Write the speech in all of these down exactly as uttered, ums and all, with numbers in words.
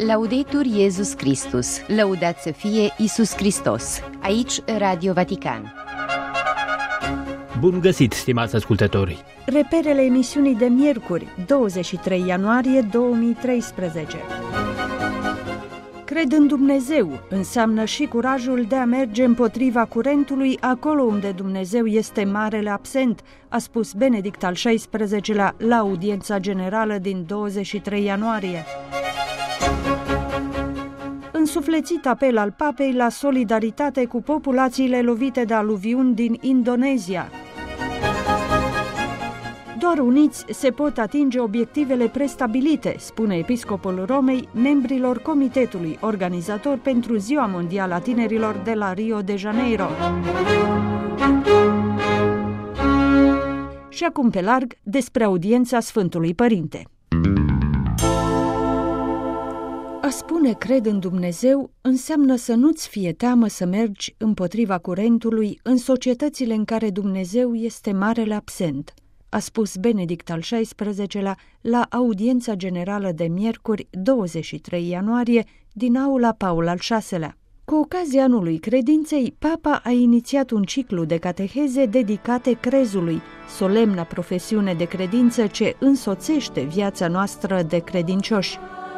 Laudetur Iesus Christus, lăudat să fie Iisus Hristos. Aici Radio Vatican. Bun găsit, stimați ascultători! Reperele emisiunii de miercuri, douăzeci și trei ianuarie două mii treisprezece. Cred în Dumnezeu înseamnă și curajul de a merge împotriva curentului acolo unde Dumnezeu este marele absent, a spus Benedict al șaisprezecelea la audiența generală din douăzeci și trei ianuarie. Însuflețit apel al papei la solidaritate cu populațiile lovite de aluviuni din Indonezia. Doar uniți se pot atinge obiectivele prestabilite, spune episcopul Romei membrilor comitetului organizator pentru Ziua Mondială a Tinerilor de la Rio de Janeiro. Și acum pe larg despre audiența Sfântului Părinte. A spune cred în Dumnezeu înseamnă să nu-ți fie teamă să mergi împotriva curentului în societățile în care Dumnezeu este marele absent, a spus Benedict al șaisprezecelea la audiența generală de miercuri douăzeci și trei ianuarie din aula Paul al șaselea. Cu ocazia anului credinței, Papa a inițiat un ciclu de cateheze dedicate crezului, solemna profesiune de credință ce însoțește viața noastră de credincioși.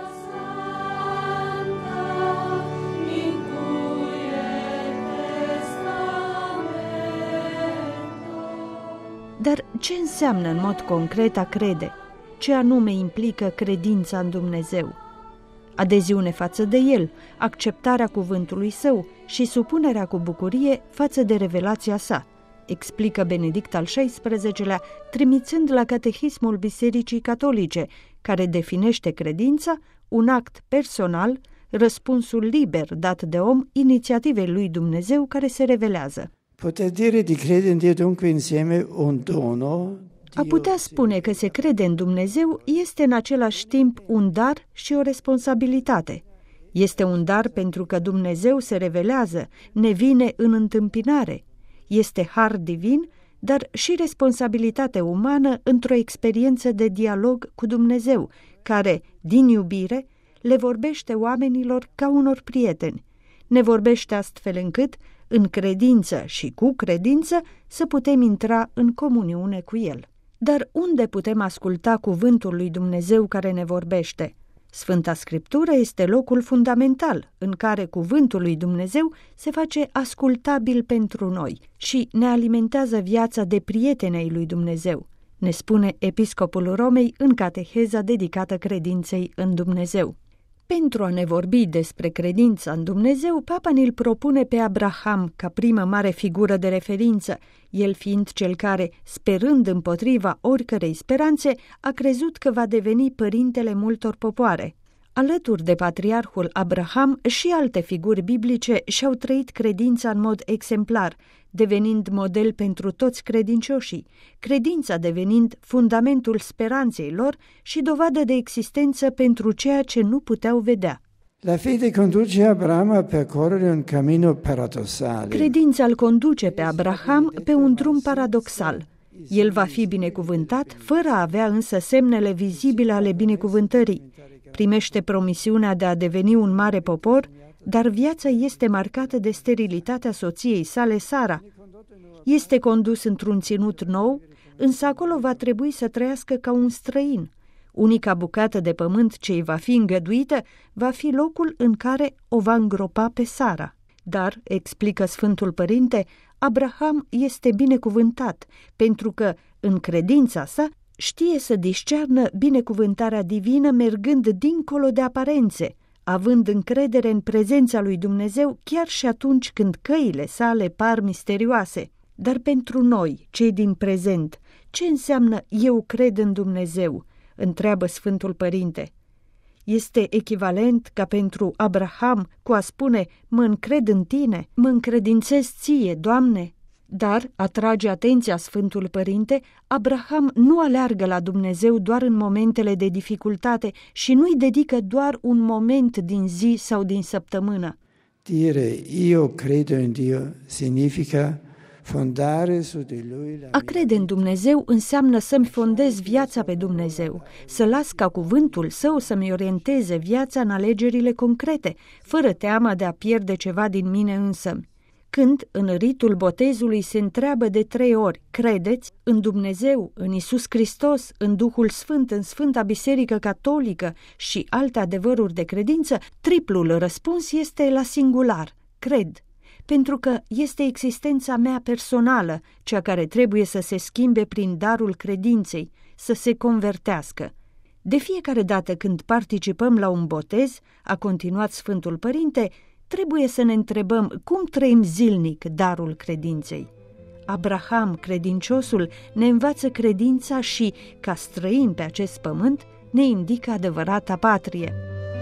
Dar ce înseamnă în mod concret a crede? Ce anume implică credința în Dumnezeu? Adeziune față de El, acceptarea cuvântului Său și supunerea cu bucurie față de revelația Sa, explică Benedict al șaisprezecelea, trimițând la Catehismul Bisericii Catolice, care definește credința, un act personal, răspunsul liber dat de om inițiativei lui Dumnezeu care se revelează. Poter dire di credere in Dio dunque insieme un dono. A putea spune că se crede în Dumnezeu este în același timp un dar și o responsabilitate. Este un dar pentru că Dumnezeu se revelează, ne vine în întâmpinare. Este har divin, dar și responsabilitate umană într-o experiență de dialog cu Dumnezeu, care, din iubire, le vorbește oamenilor ca unor prieteni. Ne vorbește astfel încât, în credință și cu credință, să putem intra în comuniune cu El. Dar unde putem asculta cuvântul lui Dumnezeu care ne vorbește? Sfânta Scriptură este locul fundamental în care cuvântul lui Dumnezeu se face ascultabil pentru noi și ne alimentează viața de prieteni ai lui Dumnezeu, ne spune episcopul Romei în cateheza dedicată credinței în Dumnezeu. Pentru a ne vorbi despre credința în Dumnezeu, Papa ne-l propune pe Abraham ca primă mare figură de referință, el fiind cel care, sperând împotriva oricărei speranțe, a crezut că va deveni părintele multor popoare. Alături de patriarhul Abraham și alte figuri biblice și-au trăit credința în mod exemplar, devenind model pentru toți credincioșii, credința devenind fundamentul speranței lor și dovadă de existență pentru ceea ce nu puteau vedea. La fede conduce Abraham a percorrere un cammino paradossale. Credința îl conduce pe Abraham pe un drum paradoxal. El va fi binecuvântat, fără a avea însă semnele vizibile ale binecuvântării. Primește promisiunea de a deveni un mare popor, dar viața este marcată de sterilitatea soției sale, Sara. Este condus într-un ținut nou, însă acolo va trebui să trăiască ca un străin. Unica bucată de pământ ce îi va fi îngăduită va fi locul în care o va îngropa pe Sara. Dar, explică Sfântul Părinte, Abraham este binecuvântat, pentru că, în credința sa, știe să discearnă binecuvântarea divină mergând dincolo de aparențe, având încredere în prezența lui Dumnezeu chiar și atunci când căile sale par misterioase. Dar pentru noi, cei din prezent, ce înseamnă eu cred în Dumnezeu? Întreabă Sfântul Părinte. Este echivalent ca pentru Abraham cu a spune, mă încred în tine, mă încredințez ție, Doamne? Dar, atrage atenția Sfântul Părinte, Abraham nu aleargă la Dumnezeu doar în momentele de dificultate și nu-i dedică doar un moment din zi sau din săptămână. Dire io credo in Dio significa fondare su di lui la A crede în Dumnezeu înseamnă să-mi fondez viața pe Dumnezeu, să las ca cuvântul Său să-mi orienteze viața în alegerile concrete, fără teama de a pierde ceva din mine însămi. Când, în ritul botezului, se întreabă de trei ori, credeți în Dumnezeu, în Iisus Hristos, în Duhul Sfânt, în Sfânta Biserică Catolică și alte adevăruri de credință, triplul răspuns este la singular, cred, pentru că este existența mea personală, cea care trebuie să se schimbe prin darul credinței, să se convertească. De fiecare dată când participăm la un botez, a continuat Sfântul Părinte, trebuie să ne întrebăm cum trăim zilnic darul credinței. Abraham, credinciosul, ne învață credința și, ca străini pe acest pământ, ne indică adevărata patrie.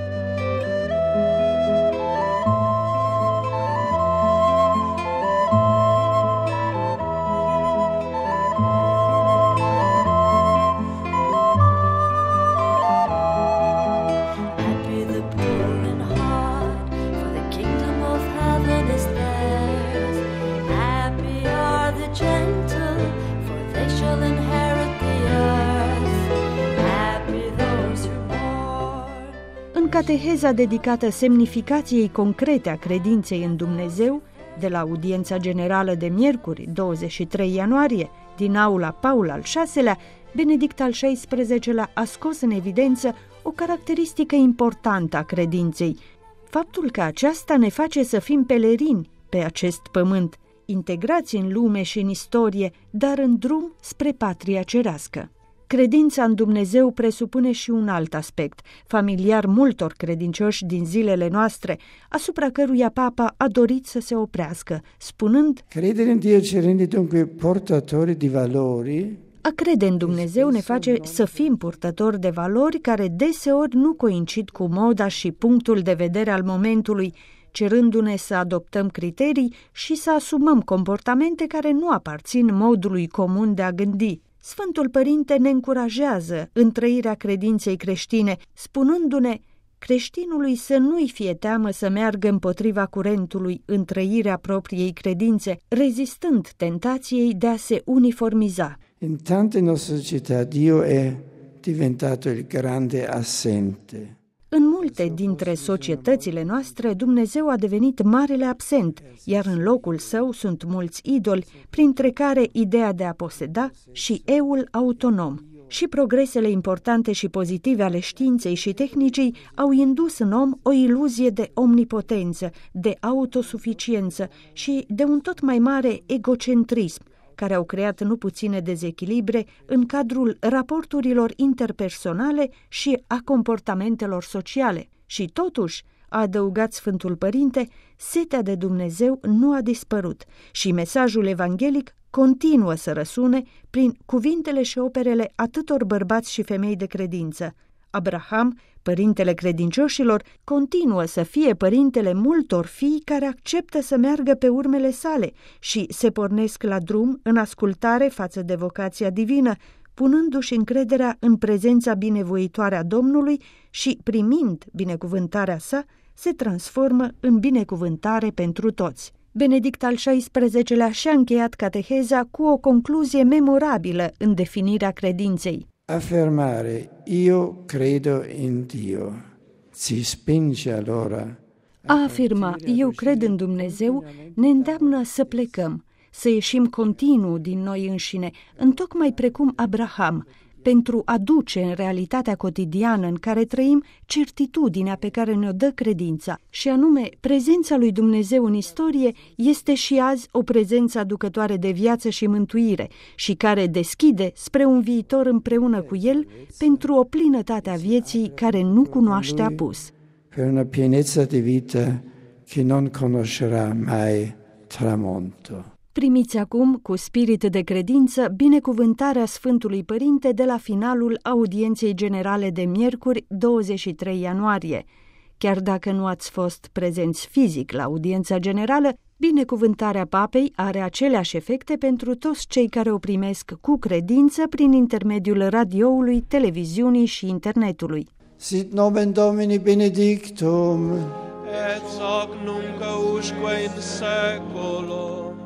Cateheza dedicată semnificației concrete a credinței în Dumnezeu, de la audiența generală de miercuri, douăzeci și trei ianuarie, din aula Paul al șaselea, Benedict al șaisprezecelea a scos în evidență o caracteristică importantă a credinței, faptul că aceasta ne face să fim pelerini pe acest pământ, integrați în lume și în istorie, dar în drum spre patria cerească. Credința în Dumnezeu presupune și un alt aspect, familiar multor credincioși din zilele noastre, asupra căruia Papa a dorit să se oprească, spunând: Credere in Dio ci rende dunque portatori di valori. A crede în Dumnezeu ne face să fim purtători de valori care deseori nu coincid cu moda și punctul de vedere al momentului, cerându-ne să adoptăm criterii și să asumăm comportamente care nu aparțin modului comun de a gândi. Sfântul Părinte ne încurajează în trăirea credinței creștine, spunându-ne: creștinului să nu-i fie teamă să meargă împotriva curentului în trăirea propriei credințe, rezistând tentației de a se uniformiza. In tante nostre società Dio è diventato il grande assente. În multe dintre societățile noastre, Dumnezeu a devenit marele absent, iar în locul său sunt mulți idoli, printre care ideea de a poseda și eul autonom. Și progresele importante și pozitive ale științei și tehnicii au indus în om o iluzie de omnipotență, de autosuficiență și de un tot mai mare egocentrism, care au creat nu puține dezechilibre în cadrul raporturilor interpersonale și a comportamentelor sociale. Și totuși, a adăugat Sfântul Părinte, setea de Dumnezeu nu a dispărut și mesajul evanghelic continuă să răsune prin cuvintele și operele atâtor bărbați și femei de credință. Abraham, părintele credincioșilor, continuă să fie părintele multor fii care acceptă să meargă pe urmele sale și se pornesc la drum în ascultare față de vocația divină, punându-și încrederea în prezența binevoitoare a Domnului și, primind binecuvântarea sa, se transformă în binecuvântare pentru toți. Benedict al șaisprezecelea și-a încheiat cateheza cu o concluzie memorabilă în definirea credinței. Affermare io credo in Dio ci spinge allora. A afirma eu cred în Dumnezeu ne îndeamnă să plecăm, să ieșim continuu din noi înșine, întocmai precum Abraham, pentru a duce în realitatea cotidiană în care trăim certitudinea pe care ne-o dă credința, și anume prezența lui Dumnezeu în istorie este și azi o prezență aducătoare de viață și mântuire și care deschide spre un viitor împreună cu El pentru o plinătate a vieții care nu cunoaște apus. Per una pienezza di vita che non conoscerà mai tramonto. Primiți acum, cu spirit de credință, binecuvântarea Sfântului Părinte de la finalul audienței generale de miercuri, douăzeci și trei ianuarie. Chiar dacă nu ați fost prezenți fizic la audiența generală, binecuvântarea Papei are aceleași efecte pentru toți cei care o primesc cu credință prin intermediul radioului, televiziunii și internetului. Sit nomen Domini benedictum, et hoc nunc usque in seculum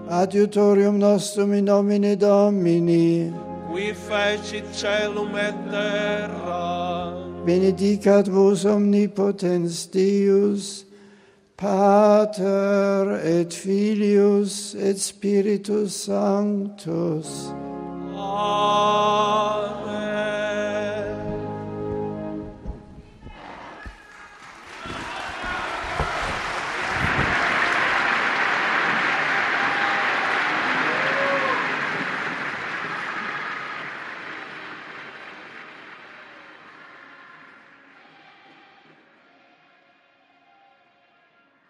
Adiutorium nostrum in nomine Domini. Qui fecit caelum et terra. Benedicat vos omnipotens Deus, Pater et Filius et Spiritus Sanctus. Amen.